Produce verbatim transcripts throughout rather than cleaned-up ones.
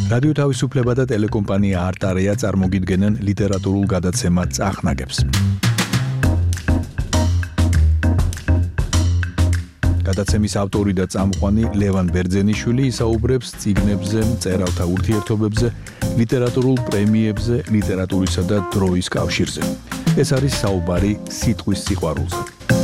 რადიო თავისუფლება და ტელეკომპანია არტარია წარმოგიდგენენ ლიტერატურულ გადაცემა წახნაგებს. გადაცემის ავტორი და წამყვანი ლევან ბერძენიშვილი ისაუბრებს წიგნებზე, მწერალთა ურთიერთობებზე, ლიტერატურულ პრემიებზე, ლიტერატურისა და დროის კავშირზე. ეს არის საუბარი სიტყვის სიყვარულზე.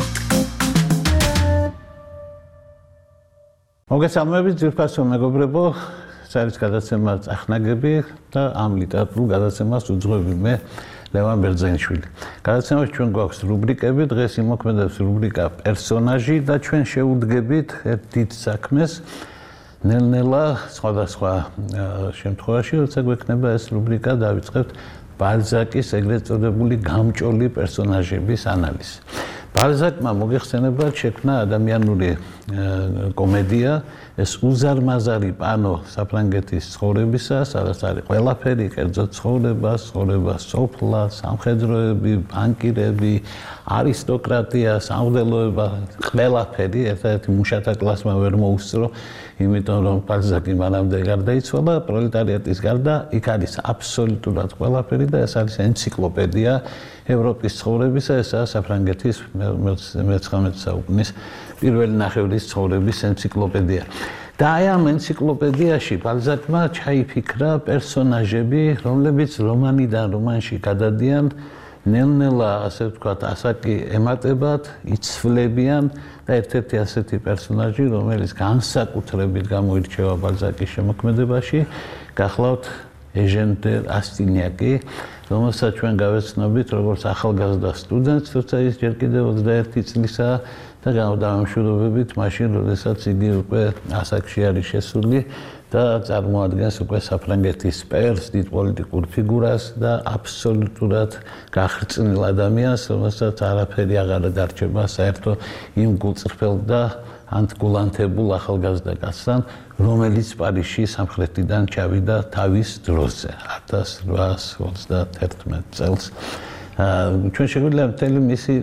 მოგესალმებით ძვირფასო მეგობრებო, საერთოდ გადაცემა წახნაგები და ამ ლიტერატურულ გადაცემას უძღვები მე ლევან ბერძენიშვილი. გადაცემაში ჩვენ გვაქვს რუბრიკები, დღეს იმოქმედებს რუბრიკა პერსონაჟი და ჩვენ შევუდგებით ერთ დიდ საქმეს. ნელ-ნელა სხვადასხვა შემთხვევაში, როცა გვექნება ეს რუბრიკა, დავიწყებთ ბალზაკის ეგრეთ წოდებული გამჭოლი პერსონაჟების ანალიზი. ბალზაკმა მოგეხსენებათ შექმნა ადამიანური კომედია, ეს უზარმაზარი პანო საფრანგეთის ცხოვრებისა, სადაც არის ყველაფერი, კერძო ცხოვრება, ცხოვრება სოფლა, სამხედროები, ბანკირები, არისტოკრატია, სამღვდელოება, ყველაფერი, ერთ-ერთი მუშათა კლასმა ვერ მოუსწრო, იმიტომ რომ ბალზაკი მანამდე გარდაიცვალა, პროლეტარიატის გარდა, იქ არის აბსოლუტურად ყველაფერი და ეს არის ენციკლოპედია ევროპის ცხოვრებისა, ესაა საფრანგეთის მეცხრამეტე საუკუნის პირველი ნახევრის ცხოვრების ენციკლოპედია. და აი ამ ენციკლოპედიაში ბალზაკმა ჩაიფიქრა პერსონაჟები, რომლებიც რომანიდან რომანში გადადიან, ნელ-ნელა, ასე ვთქვათ, ასაკი ემატებათ, იცვლებიან და ერთ-ერთი ასეთი პერსონაჟი, რომელიც განსაკუთრებით გამოირჩევა ბალზაკის შემოქმედებაში, გახლავთ ეჟენ დე რასტინიაკი, რომელსაც ჩვენ გავეცნობით როგორც ახალგაზრდა სტუდენტს, თორსა ის ჯერ კიდევ ოცდაერთი წლისაა და დავამშვიდობებით მაშინ, როდესაც იგი უკვე ასაკში არის შესული და წარმოადგენს უკვე საფრანგეთის პერს, დიდ პოლიტიკურ ფიგურას და აბსოლუტურად გახრწნილ ადამიანს, რომელსაც არაფერი აღარ დარჩება საერთო იმ გულწრფელ და ანტგულანთებულ ახალგაზრდა კაცთან, რომელიც პარიზში სამხრეთიდან ჩავიდა თავის დროზე, ათას რვაას ოცდაათერთმეტ წელს. ჩვენ შეგვიძლია მთელი მისი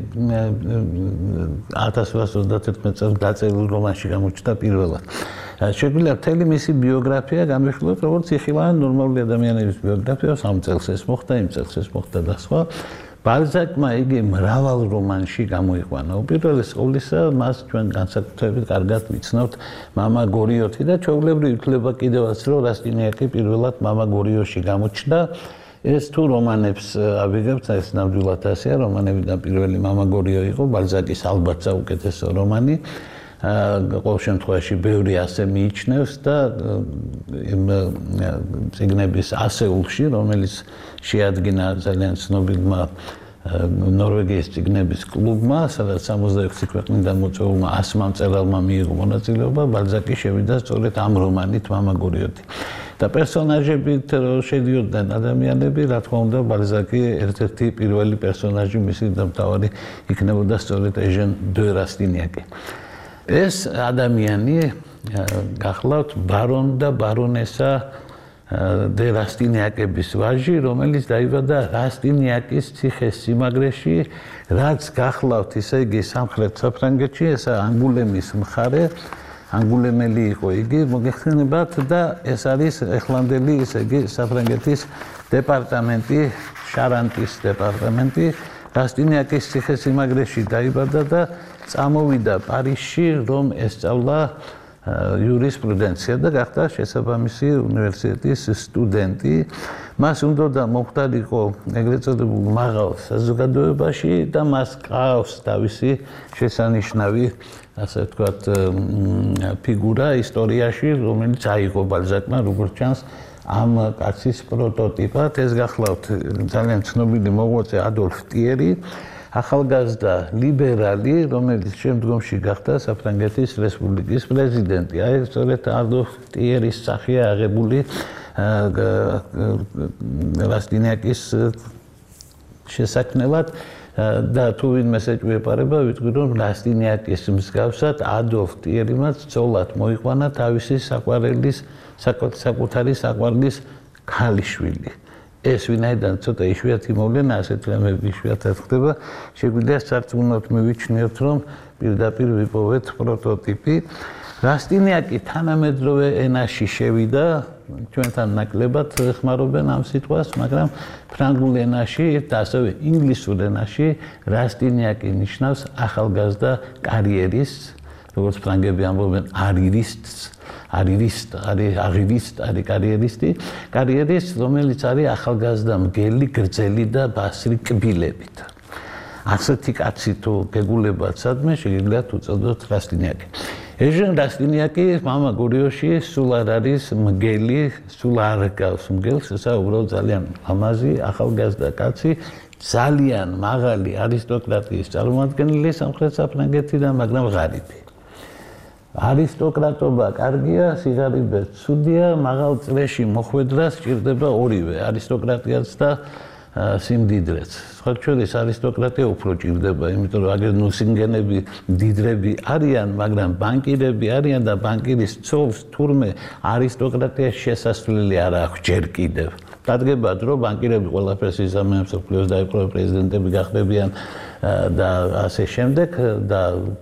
ათას რვაას ოცდაათერთმეტ წელს დაწერილ რომანში გამოჩნდა პირველად. შეგვიძლია მთელი მისი ბიოგრაფია განვიხილოთ, როგორც იხილავენ ნორმალური ადამიანების ბიოგრაფია, სამ წელს ეს მოხდა, იმ წელს ეს მოხდა და სხვა. ბალზაკმა იგი მრავალ რომანში გამოიყვანა. უპირველეს ყოვლისა, მას ჩვენ განსაკუთრებით კარგად ვიცნობთ მამა გორიოთი და ჩვეულებრივ ითვლება კიდევაც, რომ რასტინიაკი პირველად მამა გორიოში გამოჩნდა. ეს თუ რომანებს ავიგებთ, ეს ნამდვილად ასეა, რომანებიდან პირველი მამა გორიო იყო, ბალზაკის ალბათ საუკეთესო რომანი. ყოველ შემთხვევაში ბევრი ასე მიიჩნევს და იმ წიგნების ასეულში, რომელიც შეადგინა ძალიან ცნობილმა ნორვეგიის წიგნების კლუბმა, სადაც სამოცდაექვსი ქვეყნიდან მოწვეულმა ასმა მწერალმა მიიღო მონაწილეობა, ბალზაკი შევიდა სწორედ ამ რომანით მამა გორიოთი. და პერსონაჟებით შედიოდნენ ადამიანები, რა თქმა უნდა, ბალზაკი ერთ-ერთი პირველი პერსონაჟი მისი და მთავარი იქნებოდა სწორედ ეჟენ დე რასტინიაკი. ეს ადამიანი გახლავთ ბარონ და ბარონესა დე რასტინიაკების ვაჟი, რომელიც დაიბადა რასტინიაკის ციხე-სიმაგრეში, რაც გახლავთ, ისე იგი სამხრეთ საფრანგეთში, ესა ანგულემის მხარე, ანგულემელი იყო იგი, მოგეხსენებათ და ეს არის ეხლანდელი, ისე იგი საფრანგეთის დეპარტამენტი, შარანტის დეპარტამენტი. რასტინიაკის ციხე-სიმაგრეში დაიბადა და წამოვიდა პარიზში, რომ ესწავლა იურისპრუდენცია და გახდა შესაბამისი უნივერსიტეტის სტუდენტი. მას უნდოდა მომხდარიყო ეგრეთ წოდებულ მაღალ საზოგადოებაში და მას ყავს თავისი შესანიშნავი, ასე ვთქვათ, ფიგურა ისტორიაში, რომელიც აიღო ბალზაკმა, როგორც ჩანს, ამ კაცის პროტოტიპად. ეს გახლავთ ძალიან ცნობილი მოღვაწე ადოლფ ტიერი, ახალგაზრდა ლიბერალი, რომელიც შემდგომში გახდა საფრანგეთის რესპუბლიკის პრეზიდენტი. აი სწორედ ადოლფ ტიერის სახეა აღებული რასტინიაკის შესაქმნელად და თუ ვინმეს ეჭვიეპარება, ვიტყვი რომ რასტინიაკის მსგავსად ადოლფ ტიერიმაც ცოლად მოიყვანა თავისი საყვარელის საკუთარი საყვარლის ქალიშვილი. ეს ვინაიდან ცოტა იშვიათი მოვლენა, ასეთ რამები იშვიათად ხდება, შეგვიძლია სარწმუნოდ მივიჩნიოთ, რომ პირდაპირ ვიპოვეთ პროტოტიპი. რასტინიაკი თანამედროვე ენაში შევიდა, ჩვენთან ნაკლებად ხმარობენ ამ სიტყვას, მაგრამ ფრანგულ ენაში და ასევე ინგლისურ ენაში რასტინიაკი ნიშნავს ახალგაზრდა კარიერისტს, როგორც ფრანგები ამბობენ არირისტს, არირისტ, არის აღირისტ, არის კარიერისტი, კარიერისტი, რომელიც არის ახალგაზრდა მგელი, გრძელი და ბასრი კბილებით. ასეთი კაცი თუ გეგულებათ სადმე, შეგიძლიათ უწოდოთ რასტინიაკი. ეჟენ რასტინიაკი მამა გურიოში სულ არ არის მგელი, სულ არ გავს მგელს, ესა უბრალოდ ძალიან ლამაზი, ახალგაზრდა კაცი, ძალიან მაღალი არისტოკრატიის წარმომადგენელი სამხრეთ საფრანგეთიდან, მაგრამ ღარიბი. არისტოკრატობა კარგია, სიღარიბე ცუდია, მაღალ წრეში მოხვედრა სჭირდება ორივე, არისტოკრატიაც და სიმდიდრეც. სხვა შორის არისტოკრატია უფრო ჭირდება, იმიტომ რომ აგერ ნუსინგენები, მდიდრები არიან, მაგრამ ბანკირები არიან და ბანკირის ცოლს თურმე არისტოკრატიას შესასვლელი არ აქვს ჯერ კიდევ. დადგება დრო ბანკირები ყველაფერს იზამენ, მსოფლიოს დაიპყრო პრეზიდენტები გახდებიან და ასე შემდეგ და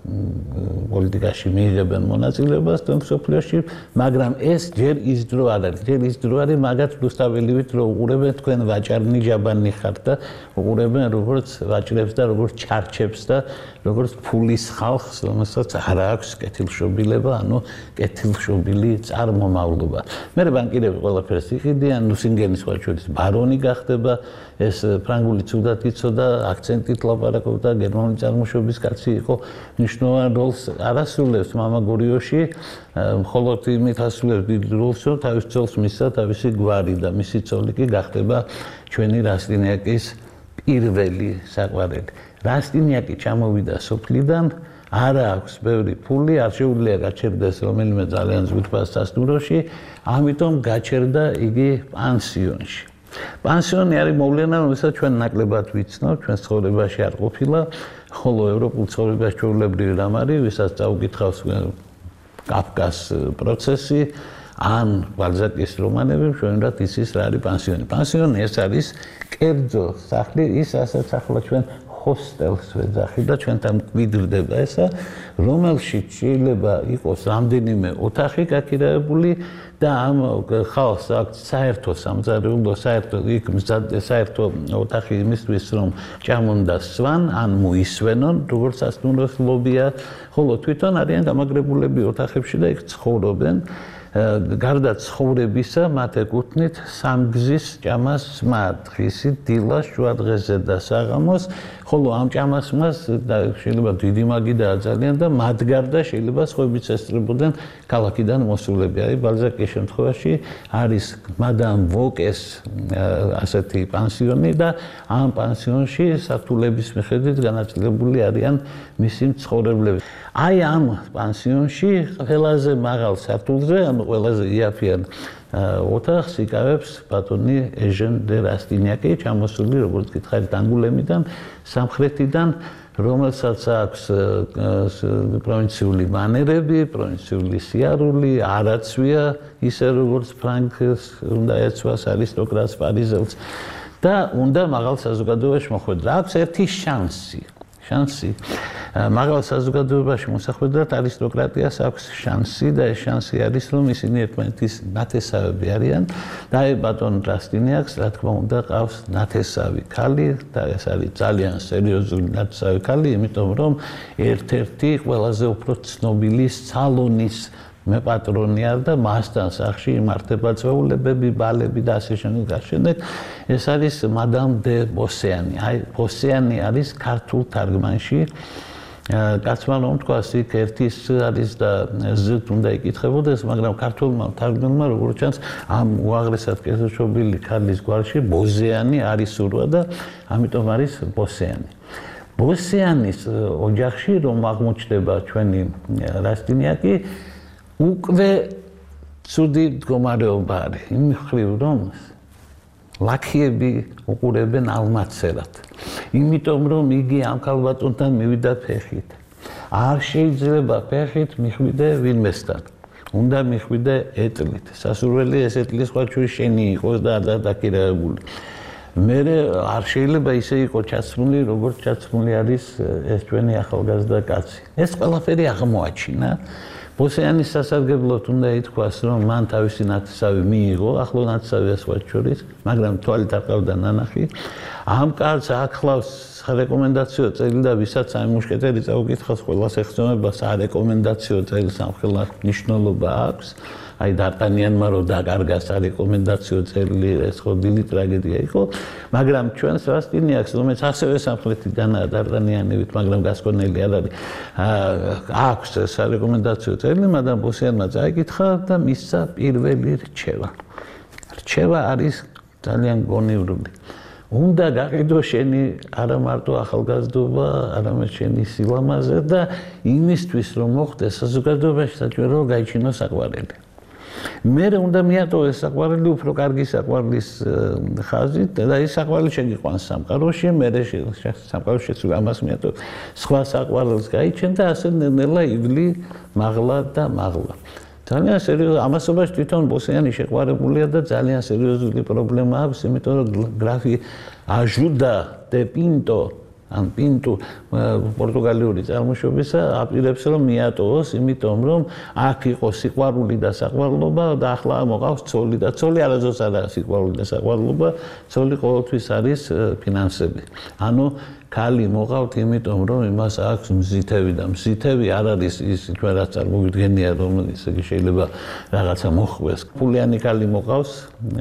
პოლიტიკაში მიიღებენ მონაწილეობას და მსოფლიოში, მაგრამ ეს ჯერ ის დრო არ არის. ჯერ ის დრო არის მაგათ რუსთაველივით რომ უყურებენ თქვენ ვაჭარნი ჯაბანი ხართ და უყურებენ როგორც ვაჭრებს და როგორც ჩარჩებს და როგორც ფულის ხალხს, რომელსაც არ აქვს კეთილშობილება, ანუ კეთილშობილი წარმომავლობა. მე ბანკირები ყველაფერს იყიდიან, ნუსინგენი სხვა შორის ბარონი გახდება, ეს ფრანგული ცუდად იცოდა, აქცენტით ლაპარაკობდა, გერმანული წარმოშობის კაცი იყო, მნიშვნელოვან როლს არ ასრულებს მამა გურიოში, მხოლოდ იმით ასრულებს დიდ როლს, რომ თავის ცოლს მისცა თავისი გვარი და მისი ცოლი კი გახდება ჩვენი რასტინიაკის პირველი საყვარელი. რასტინიაკი ჩამოვიდა სოფლიდან, არ აქვს ბევრი ფული, არ შეუძლია გაჩერდეს რომელიმე ძალიან ზღუდფას სასტუმროში, ამიტომ გაჩერდა იგი პანსიონში. პანსიონი არის მოვლენა, რომელსაც ჩვენ ნაკლებად ვიცნობთ, ჩვენ ცხოვრებაში არ ყოფილა, ხოლო ევროპულ ცხოვრებაში ჩვეულებრივი რამ არის, ვისაც წაუკითხავს კაფკას პროცესი, ან ბალზაკის რომანები, ჩვენურად იცის რა არის პანსიონი. პანსიონი ეს არის კერძო სახლი, ის ასაც ახლა ჩვენ ჰოსტელს ვეძახი და ჩვენთან გვიდრდება ესა, რომელშიც შეიძლება იყოს რამდენიმე ოთახი გაქირავებული და ამ ხალხს აქვს საერთო სამზარეულო, საერთო იქ საერთო ოთახი იმისთვის, რომ ჭამონ და სვან, ან მოისვენონ, როგორც სასტუმროს ლობია, ხოლო თვითონ არიან გამაგრებულები ოთახებში და იქ ცხოვრობენ. გარდა ცხოვრებისა, მათ ეკუთვნით სამგზის ჭამას სმა, დღისით, დილას, შუადღეზე და საღამოს, ხოლო ამ ჭამას სმას შეიძლება დიდი მაგიდაა ძალიან და მათ გარდა შეიძლება სხვაებიც ესწრებოდნენ ქალაქიდან მოსულები. აი ბალზაკის შემთხვევაში არის მადამ ვოკეს ასეთი პანსიონი და ამ პანსიონში სართულების მიხედვით განაწილებული არიან მისი მცხოვრებლები. აი ამ პანსიონში ყველაზე მაღალ სართულზე, ანუ ყველაზე იაფიან ოთახს იკავებს ბატონი ეჟენ დე რასტინიაკი, ჩამოსული როგორც გითხარით ანგულემიდან, სამხრეთიდან, რომელსაც აქვს პროვინციული მანერები, პროვინციული სიარული, არაცვია, ისე როგორც ფრანგს უნდა ეცვას არისტოკრატს პარიზელს და უნდა მაღალ საზოგადოებაში მოხვედრა. აქვს ერთი შანსი. შანსი მაღალ საზოგადოებაში მოსახვედრად არისტოკრატიას აქვს შანსი და ეს შანსი არის, რომ ისინი ერთმანეთის ნათესავები არიან და აი ბატონ რასტინიაკს, რა თქმა უნდა, ყავს ნათესავი ქალი და ეს არის ძალიან სერიოზული ნათესავი ქალი, იმიტომ რომ ერთ-ერთი ყველაზე უფრო ცნობილი სალონის მე პატრონი არ და მასთან სახში იმართება წვეულებები, ბალები და ასე შემდეგ და შემდეგ. ეს არის მადამ დე ბოსიანი. აი ბოსიანი არის ქართულ თარგმანში. კაცმა რომ თქვას იქ ერთის არის და ზრდ უნდა იკითხებოდეს, მაგრამ ქართულმა თარგმანმა როგორც ჩანს ამ უაღრესად კეთილშობილი ქალის გვარში ბოზიანი არის სურვა და ამიტომ არის ბოსიანი. ბოსიანის ოჯახში რომ აღმოჩნდება ჩვენი რასტინიაკი უკვე ცუდი მდგომარეობა არის. იმ მხრივ რომ ლაქიები უყურებენ ალმაცერად. იმიტომ რომ იგი ამ ქალბატონთან მივიდა ფეხით. არ შეიძლება ფეხით მიხვიდე ვინმესთან. უნდა მიხვიდე ეტლით. სასურველი ეს ეტლის სხვა ჩვენი შენი იყოს და არ დაკირაებული. მე არ შეიძლება ისე იყო ჩაცმული, როგორც ჩაცმული არის ეს ჩვენი ახალგაზრდა კაცი. ეს ყველაფერი აღმოაჩინა. ბოსიანის სასარგებლოდ უნდა ითქვას, რომ მან თავისი ნათესავი მიიღო, ახლო ნათესავია სხვა შორის, მაგრამ თვალით არ ყავდა ნანახი. ამ კაცს ახლავს რეკომენდაციო წელი და ვისაც აი მუშკეტერი წაუკითხავს ყველას ეხსენებას არეკომენდაციო წელი სამხელად მნიშვნელობა აქვს. აი დარტანიანმა რო დაკარგა სარეკომენდაციო წელი ეს ხო დილით ტრაგედია იყო, მაგრამ ჩვენ სვასტინიაკს რომელიც ასევე სამხრეთიდანაა დარტანიანივით, მაგრამ გასკონელი არ არის, აქვს სარეკომენდაციო წელი, მაგრამ ბოსიანმა წაიკითხა და მისცა პირველი რჩევა. რჩევა არის ძალიან გონივრული. უნდა გაყიდო შენი არა მარტო ახალგაზრდობა, არამედ შენი სილამაზე და იმისთვის რომ მოხდეს საზოგადოებაში საჭირო რომ გაიჩინოს საყვარელი. მე უნდა მიატოვეს საყვარელი უფრო კარგი საყვარლის ხაზით და ის საყვარელი შეგიყვანს სამყაროში, მე სამყაროში ამას მიატოვ. სხვა საყვარელს გაიჩენ და ასე ნელა ივლი მაღლა და მაღლა. ძალიან სერიოზული ამასობაში თვითონ ბოსიანი შეყვარებულია და ძალიან სერიოზული პრობლემა აქვს, იმიტომ რომ გრაფი აჟუდა დე პინტო ან პინტუ პორტუგალიური წარმოშობისა აპირებს რომ მიატოვოს, იმიტომ რომ აქ იყო სიყვარული და საყვარლობა და ახლა მოყავს ცოლი და ცოლი არასდროს არ არის სიყვარული და საყვარლობა, ცოლი ყოველთვის არის ფინანსები. ანუ ქალი მოყავთ, იმიტომ რომ იმას აქვს მზითები და მზითები არ არის ის ჩვენ რაც წარმოვიდგენია, რომ ისე იგი შეიძლება რაღაცა მოხვდეს. ფულიანი ქალი მოყავს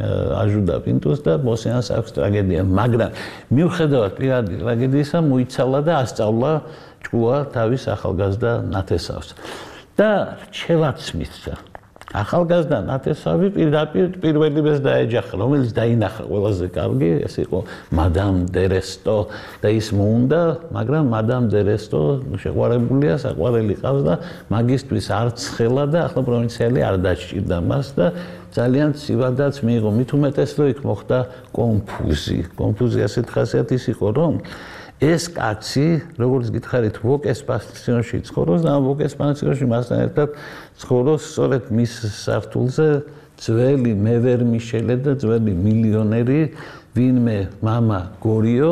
აჟუდა პინტუს და ბოსიანს აქვს ტრაგედია, მაგრამ მიუხედავად პირადი ტრაგედიისა მოიცალა და ასწავლა ჭკუა თავის ახალგაზრდა ნათესავს. და რჩევაც მისცა. ახალგაზრდა ნათესავი პირდაპირ პირველივეს დაეჯახა, რომელიც დაინახა ყველაზე კარგი, ეს იყო მადამ დერესტო და ის მოუნდა, მაგრამ მადამ დერესტო შეყვარებულია, საყვარელი ყავს და მაგისტრის არც ხელა და ახლა პროვინციალი არ დაჭირდა მას და ძალიან ცივადაც მიიღო. მით უმეტეს რომ იქ მოხდა კონფუზი. კონფუზი ასეთ ხასიათის იყო, რომ ეს კაცი, როგორც გითხარით, ვოკეს პანსიონში ცხოვრობს და ამ ვოკეს პანსიონში მასთან ერთად ცხოვრობს სწორედ მის სართულზე ძველი მე ვერ მიშელე და ძველი მილიონერი, ვინმე მამა გორიო,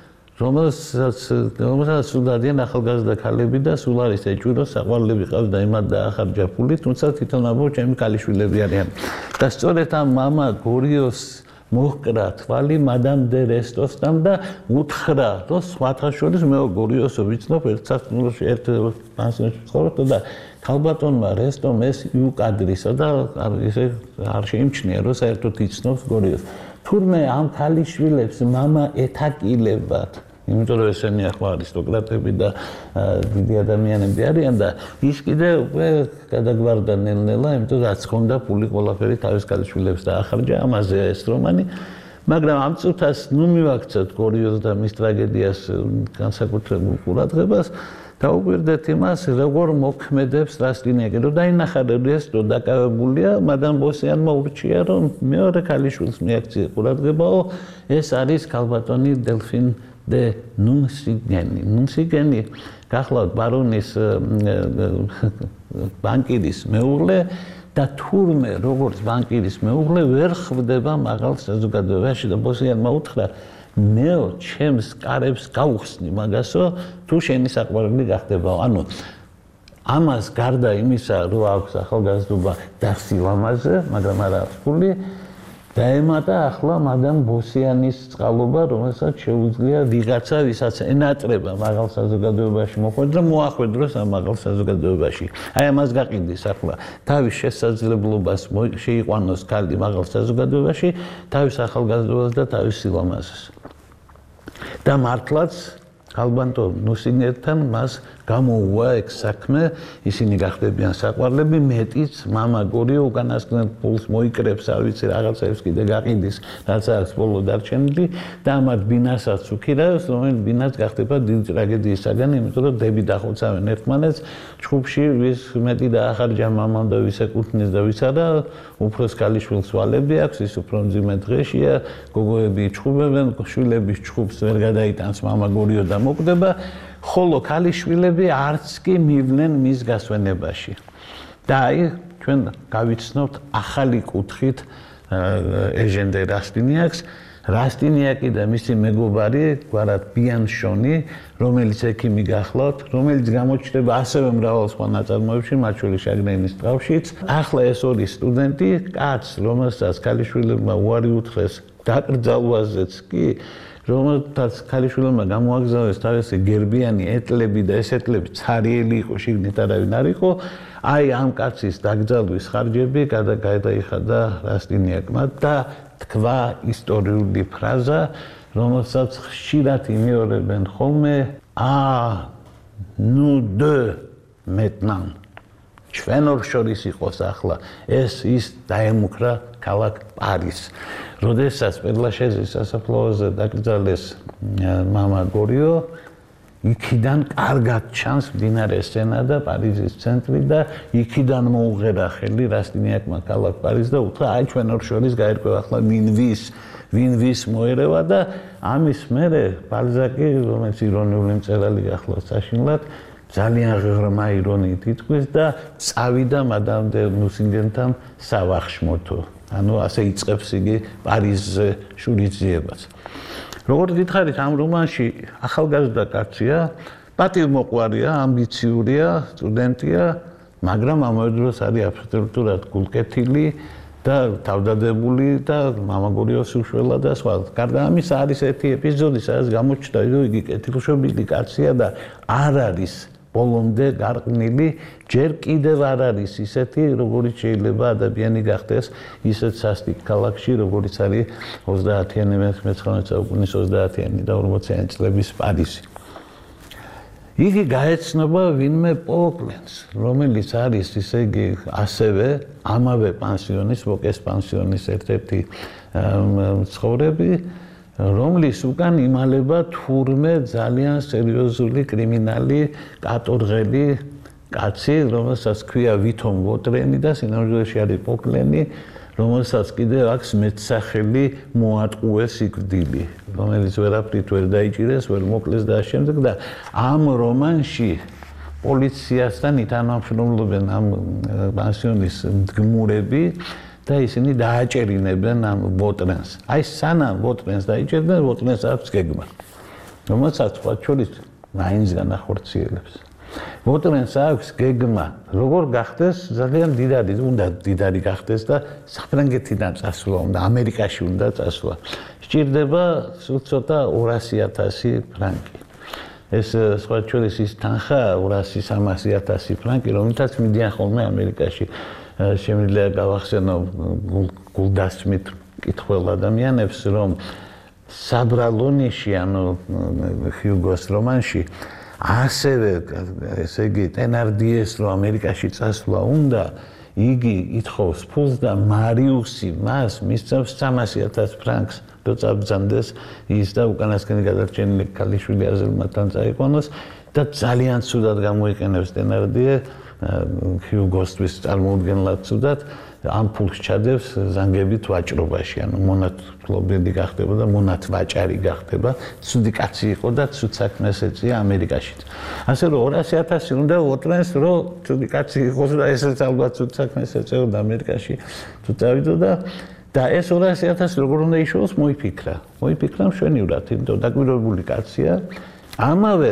რომელსაც რომელსაც სულ დადიან ახალგაზრდა ქალები და სულ არის ეჭვი, რომ საყვარლები ყავს და იმად დაახარჯა ფული, თუმცა თვითონ ამბობ ჩემი ქალიშვილები არიან. და სწორედ ამ მამა გორიოს მოჰკრა თვალი მადამ დე რესტოსთან და უთხრა, რომ სხვათა შორის მე გორიოსო ვიცნობ ერთ სართულში ერთ პანსიონში ცხოვრობ და ქალბატონმა რესტომ ეს იუკადრისა და ისე არ შეიმჩნია, რომ საერთოდ იცნობს გორიოს. თურმე ამ ქალიშვილებს მამა ეთაკილებათ, იმიტომ რომ ესენი ახლა არისტოკრატები და დიდი ადამიანები არიან და ის კიდე უკვე გადაგვარდა ნელ-ნელა, იმიტომ რომ რაც ხონდა ფული ყველაფერი თავის ქალიშვილებს დაახარჯა, ამაზე ეს რომანი, მაგრამ ამ წუთას ნუ მივაქცევთ გორიოს და მის ტრაგედიას განსაკუთრებულ ყურადღებას. დაუკვირდეთ იმას, როგორ მოქმედებს რასტინიაკი, რომ დაინახა ეს რომ დაკავებულია, მადამ ბოსიანმა ურჩია, რომ მეორე ქალიშვილს მიაქცია ყურადღებაო, ეს არის ქალბატონი დელფინ დე ნუნსიგენი. ნუნსიგენი გახლავთ ბარონის ბანკირის მეუღლე და თურმე როგორც ბანკირის მეუღლე ვერ ხვდება მაღალ საზოგადოებაში და ბოსიანმა უთხრა მეო ჩემს კარებს გაუხსნი მაგასო თუ შენი საყვარელი გახდებაო. ანუ ამას გარდა იმისა, რომ აქვს ახალგაზრდობა და სილამაზე, მაგრამ არა აქვს ფული, დაემატა ახლა მადამ ბოსიანის წყალობა, რომელსაც შეუძლია ვიღაცა, ვისაც ენატრება მაღალ საზოგადოებაში მოხვედრა, მოახვედროს ამ მაღალ საზოგადოებაში. აი ამას გაყიდის ახლა თავის შესაძლებლობას შეიყვანოს ქალი მაღალ საზოგადოებაში, თავის ახალგაზრდობას და თავის სილამაზეს. და მართლაც ალბანტო ნუსინერთან მას გამოუვა ეგ საქმე, ისინი გახდებიან საყვარლები, მეტიც მამა გორიო უკანასკნელ ფულს მოიკრებს, არ ვიცი რაღაცებს კიდე გაყიდის, რაც არის ბოლო დარჩენილი და ამათ ბინასაც უქირავს, რომელიც ბინაც გახდება დიდი ტრაგედიის საგანი, იმიტომ რომ დები დახოცავენ ერთმანეთს, ჩხუბში ვის მეტი დაახარჯა მამამ და ვის ეკუთვნის და ვის არა, უფროს ქალიშვილს ვალები აქვს, ის უფრო მძიმე დღეშია, გოგოები ჩხუბებენ, შვილების ჩხუბს ვერ გადაიტანს მამა გორიო და მოკვდება, ხოლო ქალიშვილები არც კი მივნენ მის გასვენებაში. და აი ჩვენ გავიცნობთ ახალი კუთხით ეჟენ დე რასტინიაკს, რასტინიაკი და მისი მეგობარი, გვარად ბიანშონი, რომელიც ექიმი გახლავთ, რომელიც გამოჩნდება ასევე მრავალ სხვა ნაწარმოებში, მათ შორის შაგრენის ტყავშიც. ახლა ეს ორი სტუდენტი, კაცს, რომელსაც ქალიშვილებმა უარი უთხრეს დაკრძალვაზეც კი, რომელთაც ქალიშვილებმა გამოაგზავნეს თავისი გერბიანი ეტლები და ეს ეტლები ცარიელი იყო, შიგნით არავინ არ იყო. აი ამ კაცის დაკრძალვის ხარჯები გადაიხადა რასტინიაკმა და თქვა ისტორიული ფრაზა, რომელსაც ხშირად იმეორებენ ხოლმე, ა ნუ დე მეტნან. ჩვენ ორ შორის იყოს ახლა ეს ის დაემუქრა ქალაქ პარიზს. როდესაც პერლაშეზის სასაფლაოზე დაკრძალეს მამა გორიო, იქიდან კარგად ჩანს მდინარე სენა და პარიზის ცენტრი და იქიდან მოუღერა ხელი რასტინიაკმა ქალაქ პარიზს და უთხრა აი ჩვენ ორ შორის გაერკვა ახლა ვინ ვის ვინ ვის მოერევა და ამის მერე ბალზაკი, რომელიც ირონიული მწერალი გახლავთ საშინლად, ძალიან ღრმა ირონიით იტყვის და წავიდა მადამ დე ნუსინგენთან სავახშმოთო. ანუ ასე იწყებს იგი პარიზზე შურიძიებას. როგორც გითხარით, ამ რომანში ახალგაზრდა კაცია, პატივმოყვარია, ამბიციურია, სტუდენტია, მაგრამ ამავე დროს არის აბსოლუტურად გულკეთილი და თავდადებული და მამა გორიოს უშველა და სხვა. გარდა ამისა არის ერთი ეპიზოდი, სადაც გამოჩნდა, რომ იგი კეთილშობილი კაცია და არ არის ბოლომდე გარყნილი, ჯერ კიდევ არ არის ისეთი, როგორიც შეიძლება ადამიანი გახდეს ისეთ სასტიკ ქალაქში, როგორიც არის ოცდაათიანი მეცხრამეტე საუკუნის ოცდაათიანი და ორმოციანი წლების პარიზი. იგი გაეცნობა ვინმე პოლკლენს, რომელიც არის ისე იგი ასევე ამავე პანსიონის, მოკეს პანსიონის ერთ-ერთი მცხოვრები, რომლის უკან იმალება თურმე ძალიან სერიოზული კრიმინალი, კატორღელი კაცი, რომელსაც ქვია ვითომ ვოტრენი და სინამდვილეში არის პოლკლენი, რომელსაც კიდევ აქვს მეტსახელი მოატყუეს სიკვდილი, რომელიც ვერაფრით ვერ დაიჭირეს, ვერ მოკლეს და შემდეგ და ამ რომანში პოლიციასთან ითანამშრომლობენ ამ პანსიონის მდგმურები და ისინი დააჭერინებენ ამ ვოტრენს. აი სანამ ვოტრენს დაიჭერდნენ, ვოტრენს აქვს გეგმა, რომელსაც სხვა შორის მაინც განახორციელებს. ვოტრენს აქვს გეგმა, როგორ გახდეს ძალიან დიდარი, უნდა დიდარი გახდეს და საფრანგეთიდან წასვლა უნდა, ამერიკაში უნდა წასვლა. სჭირდება სულ ცოტა ორასი ათასი ფრანკი. ეს სხვა შორის ის თანხა ორასი სამასი ათასი ფრანკი, რომელთაც მიდიან ხოლმე ამერიკაში. შემიძლია გავახსენო გულდასმით მკითხველ ადამიანებს, რომ საბრალო ნიში, ანუ ჰიუგოს რომანში, ასევე ესე იგი ტენარდიეს რომ ამერიკაში წასვლა უნდა, იგი ითხოვს ფულს და მარიუსი მას მისცემს სამასი ათასი ფრანკს, რომ წაბრძანდეს ის და უკანასკნელი გადარჩენილი ქალიშვილი აზერბაიჯანთან წაიყვანოს და ძალიან ცუდად გამოიყენებს ტენარდიე ჰიუგოსთვის წარმოუდგენლად ცუდად ამ ფულს ჩადებს ზანგებით ვაჭრობაში, ანუ მონათმფლობელი გახდება და მონათვაჭარი გახდება, ცუდი კაცი იყო და ცუდ საქმეს ეწია ამერიკაშიც. ასე რომ ორასი ათასი უნდა ვოტრენს, რომ ცუდი კაცი იყოს და ესეც ალბათ ცუდ საქმეს ეწეოდა ამერიკაში თუ წავიდოდა და ეს ორასი ათასი როგორ უნდა იშოვოს, მოიფიქრა. მოიფიქრა მშვენივრად, იმიტომ დაკვირვებული კაცია. ამავე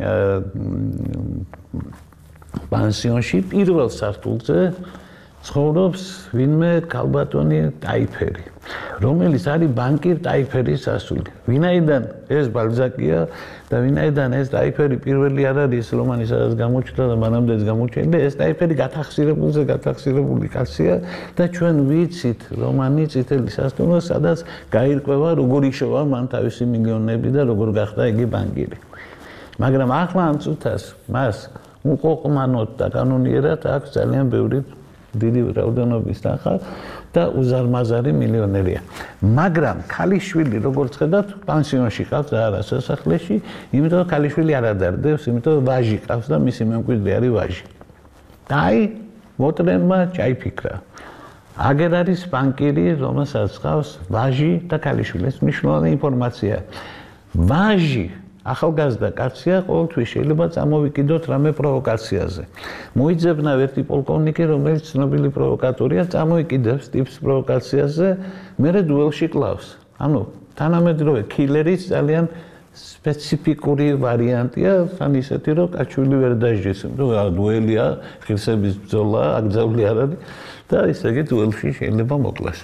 პანსიონში პირველ სართულზე ცხოვრობს ვინმე ქალბატონი ტაიფერი, რომელიც არის ბანკირ ტაიფერის ასული. ვინაიდან ეს ბალზაკია და ვინაიდან ეს ტაიფერი პირველი არ არის რომანის სადაც გამოჩნდა და მანამდეც გამოჩენილი, ეს ტაიფერი გათახსირებულზე გათახსირებული კაცია და ჩვენ ვიცით რომანი წითელი სასტუმრო, სადაც გაირკვევა როგორ იშოვა მან თავისი მილიონები და როგორ გახდა იგი ბანკირი. მაგრამ ახლა ამ წუთას მას უყოყმანოდ და კანონიერად აქვს ძალიან ბევრი დიდი რაოდენობის თანხა და უზარმაზარი მილიონერია. მაგრამ ქალიშვილი როგორც ხედავთ, პანსიონში ყავს და არა სასახლეში, იმიტომ რომ ქალიშვილი არ ადარდებს, იმიტომ რომ ვაჟი ყავს და მისი მემკვიდრე არის ვაჟი. და აი, ვოტრენმა ჩაიფიქრა. აგერ არის ბანკირი, რომელსაც ყავს ვაჟი და ქალიშვილი. ეს მნიშვნელოვანი ინფორმაცია. ვაჟი ახალგაზრდა კაცია, ყოველთვის შეიძლება წამოვიკიდოთ რამე პროვოკაციაზე. მოიძებნა ერთი პოლკოვნიკი, რომელიც ცნობილი პროვოკატორია, წამოიკიდებს ტიპს პროვოკაციაზე, მერე დუელში კლავს. ანუ თანამედროვე killer-ის ძალიან სპეციფიკური ვარიანტია, თან ისეთი, რომ კაჩვილი ვერ დაჟდეს, რომ დუელია, ღირსების ბრძოლა, აკრძალული არ არის და ესე იგი დუელში შეიძლება მოკლას.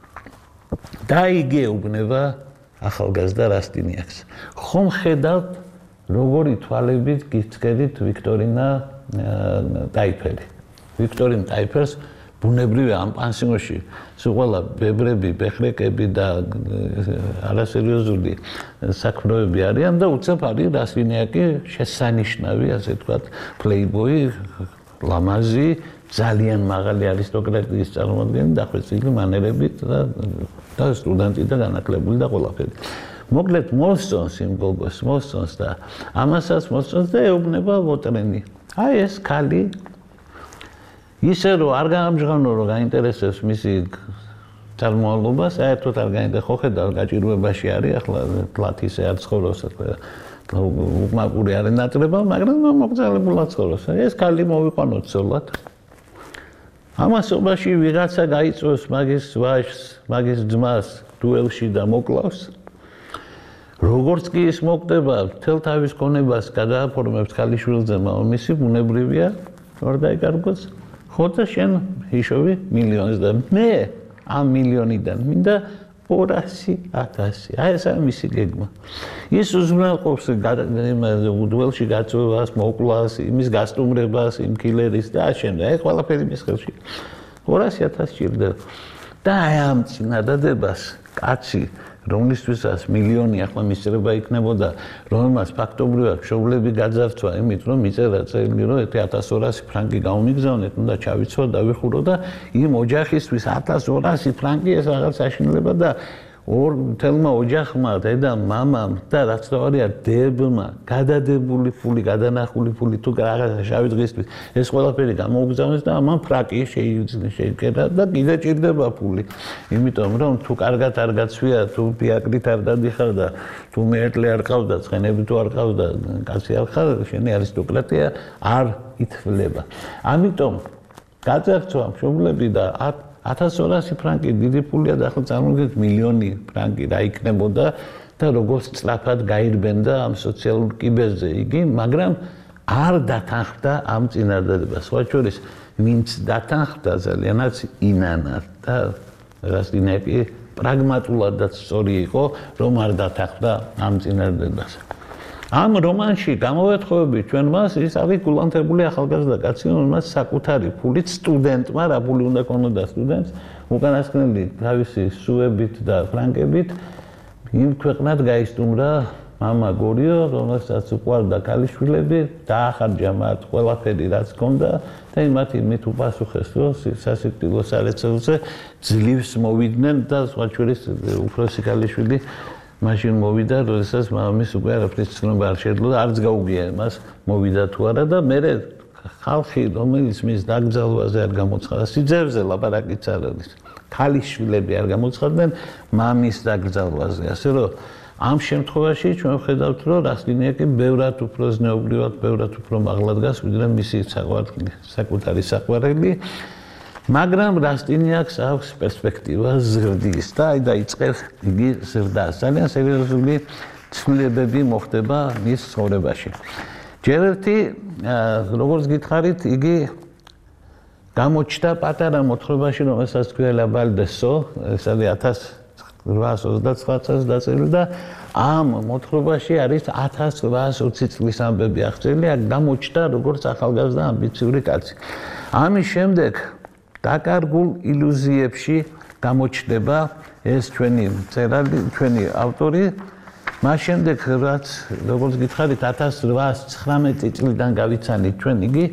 და იგი ეუბნება ახალგაზრდა რასტინიაკს. ხომ ხედავთ, როგორი თვალებით გიწყედით ვიქტორინა ტაიფერი. ვიქტორინ ტაიფერს ბუნებრივია ამ პანსიონში სულ ბებრები, ბეხრეკები და არასერიოზული საქმროები არიან და უცებ არის რასტინიაკი შესანიშნავი, ასე ვთქვათ, პლეიბოი, ლამაზი, ძალიან მაღალი არისტოკრატიის წარმოადგენელი, დახვეწილი მანერებით და და სტუდენტი და განათლებული და ყველაფერი. მოკლედ მოსწონს იმ გოგოს, მოსწონს და ამასაც მოსწონს და ეუბნება ვოტრენი. აი ეს ქალი ისე რომ არ გაამჟღავნო, რომ გაინტერესებს მისი წარმოალობა, საერთოდ არ გაინტერესებს, ხო ხედავ გაჭირვებაში არის, ახლა თლათ ისე არ ცხოვრობს, უკმაყური არის ნატრება, მაგრამ მოგზაურებულად ცხოვრობს. ეს ქალი მოვიყვანოთ ცოლად. ამასობაში ვიღაცა გაიწვევს მაგის ვაჟს, მაგის ძმას დუელში და მოკლავს. როგორც კი ის მოკვდება, მთელ თავის ქონებას გადააფორმებს ქალიშვილზე მამამისი, ბუნებრივია, არ დაიკარგოს. ხო და შენ იშოვი მილიონს და მე ამ მილიონიდან მინდა ორასი ათასი. აი ესა მისი გეგმა. ის უზრუნველყოფს დუელში გაწვევას, მოკლას, იმის გასტუმრებას, იმ კილერის და შენ რა, ეს ყველაფერი მის ხელში. ორასი ათასი ჭირდება. და აი ამ წინადადებას კაცი რომლისთვისაც მილიონი ახლა მისწრება იქნებოდა, რომელმაც ფაქტობრივად მშობლები გაძარცვა იმით, რომ მიწერა წელი, რომ ათას ორასი ფრანკი გამომიგზავნეთ, უნდა ჩავიცვა, დავიხურო და იმ ოჯახისთვის ათას ორასი ფრანკი ეს რაღაც საშინელება და ორ თელმა ოჯახმა, დედამ, მამამ და რაც თავარია დებმა გადადებული ფული, გადანახული ფული თუ რაღაცა შავი დღისთვის ეს ყველაფერი გამოუგზავნეს და ამან ფრაკი შეიკერა და კიდე ჭირდება ფული. იმიტომ რომ თუ კარგად არ გაცვია, თუ პიაკრით არ დადიხარ და თუ მეერტლე არ ყავდა, ცხენები თუ არ ყავდა, კაცი არ ხარ, შენი არისტოკრატია არ ითვლება. ამიტომ გაძარცვა მშობლები და ათას ორასი ფრანკი დიდი ფულია და ახლა წარმოგიდგენთ მილიონი ფრანკი რა იქნებოდა და როგორც სწრაფად გაირბენდა ამ სოციალურ კიბეზე იგი, მაგრამ არ დათანხმდა ამ წინადადებას. სხვა შორის, ვინც დათანხმდა ძალიანაც ინანად და რასტინიაკი პრაგმატულადაც სწორი იყო, რომ არ დათანხმდა ამ წინადადებას. ამ რომანში გამოვეთხოვებით ჩვენ მას ის არის გულანთებული ახალგაზრდა კაცი, რომელმაც საკუთარი ფულით სტუდენტმა, რა ფული უნდა ქონოდა სტუდენტს, უკანასკნელი თავისი სუებით და ფრანკებით იმ ქვეყნად გაისტუმრა მამა გორიო, რომელსაც უყვარდა ქალიშვილები, დაახარჯა მათ ყველაფერი რაც ჰქონდა და იმათი მით უპასუხეს, რომ სასიკვდილო სარეწეულზე ძლივს მოვიდნენ და სხვა შორის უფროსი ქალიშვილი მაშინ მოვიდა, როდესაც მამის უკვე არაფრის ცნობა არ შეძლო და არც გაუგია მას მოვიდა თუ არა და მე ხალხი, რომელიც მის დაკრძალვაზე არ გამოცხადა, სიძეებზე ლაპარაკიც არ არის. ქალიშვილები არ გამოცხადდნენ მამის დაკრძალვაზე, ასე რომ ამ შემთხვევაში ჩვენ ვხედავთ, რომ რასტინიაკი ბევრად უფრო ზნეობრივად, ბევრად უფრო მაღლა დგას, ვიდრე მისი საკუთარი საყვარელი. მაგრამ რასტინიაკს აქვს პერსპექტივა ზრდის და აი დაიწყებს იგი ზრდას. ძალიან სერიოზული ცვლილებები მოხდება მის ცხოვრებაში. ჯერ ერთი, როგორც გითხარით, იგი გამოჩნდა პატარა მოთხრობაში, რომელსაც ქვია La Balle de Sceaux, ეს არის ათას რვაას ოცდაცხრა წელს დაწერილი და ამ მოთხრობაში არის ათას რვაას ოცი წლის ამბები აღწერილი, აქ გამოჩნდა როგორც ახალგაზრდა ამბიციური კაცი. ამის შემდეგ დაკარგულ ილუზიებში გამოჩნდება ეს ჩვენი მწერალი, ჩვენი ავტორი. მას შემდეგ, რაც როგორც გითხარით, ათას რვაას ცხრამეტი წლიდან გავიცანით ჩვენ იგი,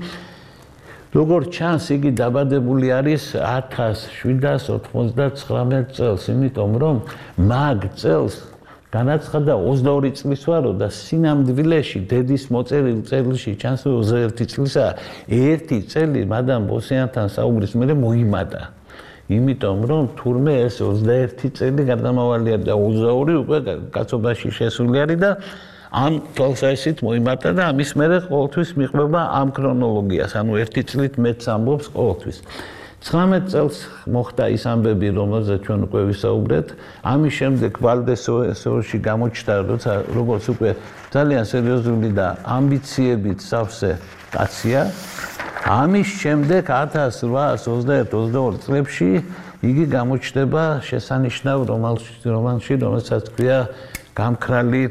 როგორც ჩანს, იგი დაბადებული არის ათას შვიდას ოთხმოცდაცხრამეტ წელს, იმიტომ რომ მაგ წელს განაცხადა ოცდაორი წლის ვარო და სინამდვილეში დედის მოწერილ წერილში ჩანს რომ ოცდაერთი წლისაა. ერთი წელი მადამ ბოსიანთან საუბრის მერე მოიმატა. იმიტომ რომ თურმე ეს ოცდაერთი წელი გარდამავალი არის და ოცდაორი უკვე კაცობაში შესული არის და ამ თვალსაზრისით მოიმატა და ამის მერე ყოველთვის მიყვება ამ ქრონოლოგიას, ანუ ერთი წლით მეც ამბობს ყოველთვის. ცხრამეტ წელს მოხდა ის ამბები, რომელზეც ჩვენ უკვე ვისაუბრეთ. ამის შემდეგ ვალდესოში გამოჩნდა, როცა როგორც უკვე ძალიან სერიოზული და ამბიციებით სავსე კაცია. ამის შემდეგ ათას რვაას ოცდაერთ ოცდაორი წლებში იგი გამოჩნდება შესანიშნავ რომანში, რომელსაც ქვია გამქრალი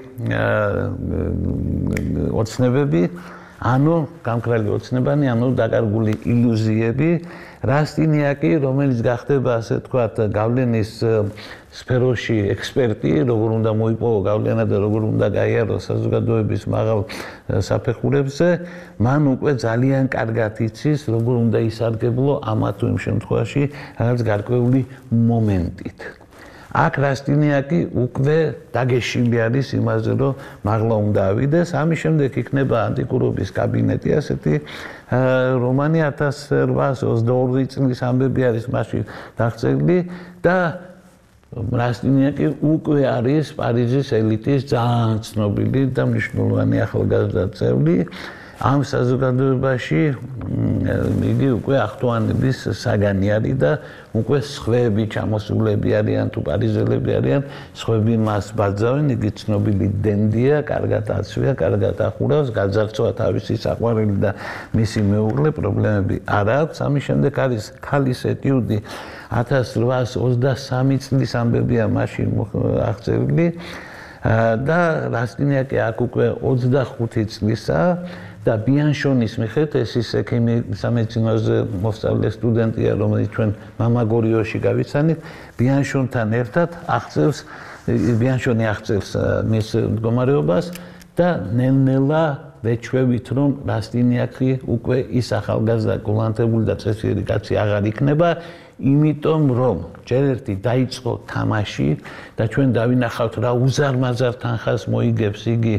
ოცნებები, ანუ გამქრალი ოცნებანი, ანუ დაკარგული ილუზიები. რასტინიაკი, რომელიც გახდება, ასე ვთქვათ, გავლენის სფეროში ექსპერტი, როგორ უნდა მოიპოვო გავლენა და როგორ უნდა გაიაროს საზოგადოების მაღალ საფეხურებზე, მან უკვე ძალიან კარგად იცის, როგორ უნდა ისარგებლო ამა თუ იმ შემთხვევაში, რაღაც გარკვეული მომენტით. აქ რასტინიაკი უკვე დაგეშილი არის იმაზე, რომ მაღლა უნდა ავიდეს. ამის შემდეგ იქნება ანტიკურობის კაბინეტი, ასეთი რომანი ათას რვაას ოცდაორი წლის ამბები არის მასში დაღწეული და რასტინიაკი უკვე არის პარიზის ელიტის ძალიან ცნობილი და მნიშვნელოვანი ახალგაზრდა წევრი. ამ საზოგადოებაში იგი უკვე ახტოვანების საგანი არის და უკვე სხვები ჩამოსულები არიან თუ პარიზელები არიან, სხვები მას ბაძავენ, იგი ცნობილი დენდია, კარგად აცვია, კარგად ახურავს, გაძარცვა თავისი საყვარელი და მისი მეუღლე, პრობლემები არ აქვს. ამის შემდეგ არის ქალის ეტიუდი ათას რვაას ოცდასამი წლის ამბებია მასში აღწერილი და რასტინიაკი აქ უკვე ოცდახუთი წლისაა. და ბიანშონის მიხედვით ეს ის ექიმი სამედიცინოზე მოსწავლე სტუდენტია, რომელიც ჩვენ მამაგორიოში გავიცანით, ბიანშონთან ერთად აღწევს ბიანშონი აღწევს მის მდგომარეობას და ნელ-ნელა ვეჩვევით, რომ რასტინიაკი უკვე ის ახალგაზრდა გულანთებული და წესიერი კაცი აღარ იქნება, იმიტომ რომ ჯერ ერთი დაიწყო თამაში და ჩვენ დავინახავთ რა უზარმაზარ თანხას მოიგებს იგი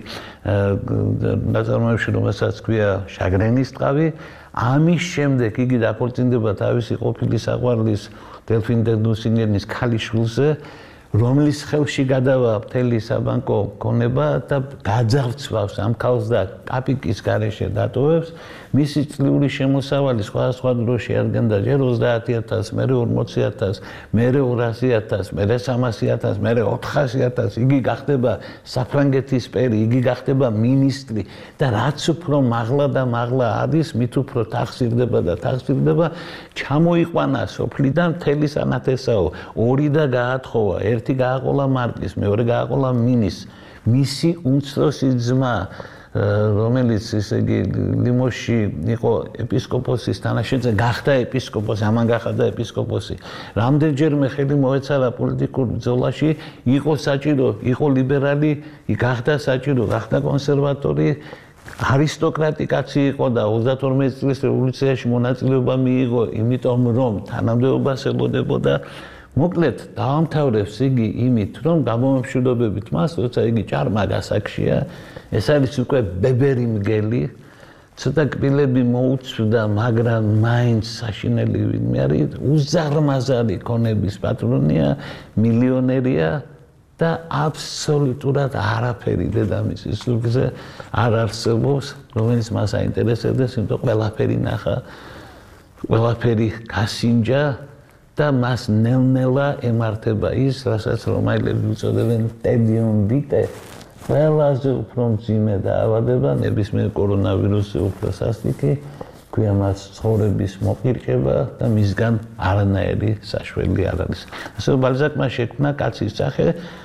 ნაწარმოებში, რომელსაც ქვია შაგრენის ტყავი. ამის შემდეგ იგი დაქორწინდება თავისი ყოფილი საყვარლის დელფინ დენუსინგენის ქალიშვილზე, რომლის ხელში გადავა მთელი საბანკო ქონება და გაძარცვავს ამ ქალს და კაპიკის გარეშე დატოვებს. მისი წლიური შემოსავალი სხვადასხვა დროში აღდგენდა ჯერ ოცდაათი ათასი, მერე ორმოცი ათასი, მერე ორასი ათასი, მერე სამასი ათასი, მერე ოთხასი ათასი. იგი გახდება საფრანგეთის პერი, იგი გახდება მინისტრი და რაც უფრო მაღლა და მაღლა არის, მით უფრო თახსირდება და თახსირდება. ჩამოიყვანა სოფლიდან მთელი სანათესაო, ორი და გაათხოვა, ერთი გააყოლა მარკის, მეორე გააყოლა მინის. მისი უმცროსი ძმა, რომელიც ისე იგი ლიმოში იყო ეპისკოპოსის თანაშემწე, გახდა ეპისკოპოსი, ამან გახდა ეპისკოპოსი. რამდენჯერმე ხელი მოეცალა პოლიტიკურ ბრძოლაში, იყო საჭირო, იყო ლიბერალი, გახდა საჭირო, გახდა კონსერვატორი. არისტოკრატი კაცი იყო და ოცდათორმეტი წლის რევოლუციაში მონაწილეობა მიიღო, იმიტომ რომ თანამდებობას ელოდებოდა. მოკლედ დაამთავრებს იგი იმით, რომ გამომშვიდობებით მას, როცა იგი ჭარმა გასაგშია, ეს არის უკვე ბებერი მგელი, ცოტა კბილები მოუწვდა, მაგრამ მაინც საშინელი ვინმე არის, უზარმაზარი ქონების პატრონია, მილიონერია და აბსოლუტურად არაფერი დედამისის სულზე არ არსებობს, რომელიც მას აინტერესებდეს, იმიტომ ყველაფერი ნახა, ყველაფერი გასინჯა და მას ნელ-ნელა ემართება ის, რასაც რომაელები უწოდებენ ტედიუმ ვიტე, ყველაზე უფრო მძიმე დაავადება, ნებისმიერ კორონავირუსზე უფრო სასტიკი, ქვია მას ცხოვრების მოპირკება და მისგან არანაირი საშველი არ არის. ასე რომ ბალზაკმა შექმნა კაცის სახე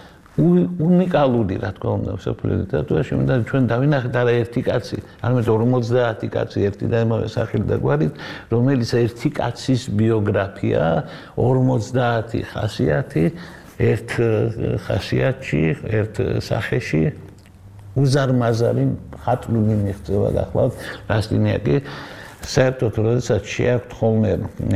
უნიკალური, რა თქმა უნდა, მსოფლიო ლიტერატურაში, უნდა ჩვენ დავინახეთ არა ერთი კაცი, არამედ ორმოცდაათი კაცი ერთი და იმავე სახით და გვარით, რომელიც ერთი კაცის ბიოგრაფია, ორმოცდაათი ხასიათი, ერთ ხასიათში, ერთ სახეში უზარმაზარი ხატული მიღწევა გახლავთ რასტინიაკი. საერთოდ როდესაც შეაქვთ ხოლმე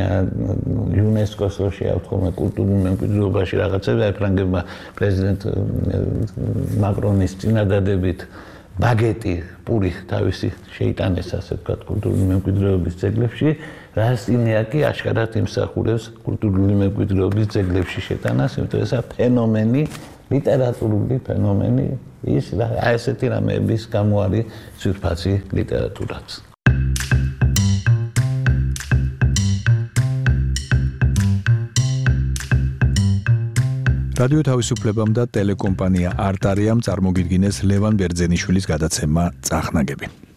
იუნესკოს რო შეაქვთ ხოლმე კულტურულ მემკვიდრეობაში რაღაცები, აი ფრანგებმა პრეზიდენტ მაკრონის წინადადებით ბაგეტი პური თავისი შეიტანეს, ასე ვთქვათ, კულტურული მემკვიდრეობის ძეგლებში, რასტინიაკი აშკარად იმსახურებს კულტურული მემკვიდრეობის ძეგლებში შეტანას, იმიტომ ესა ფენომენი, ლიტერატურული ფენომენი, ის აი ესეთი რამეების გამო არის ძვირფასი ლიტერატურაც. რადიო თავისუფლებამ და ტელეკომპანია არტარიამ წარმოგიდგინეს ლევან ბერძენიშვილის გადაცემა წახნაგები.